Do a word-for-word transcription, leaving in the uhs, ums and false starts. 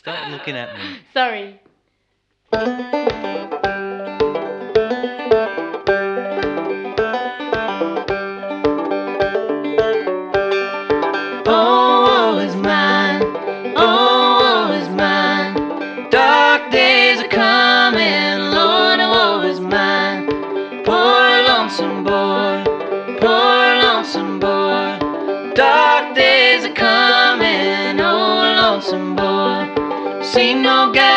Stop looking at me. Sorry. Oh, woe is mine. Oh, woe is mine. Dark days are coming. Lord, woe is mine. Poor lonesome boy. Poor lonesome boy. Dark days are coming. Oh, lonesome boy. See no guy.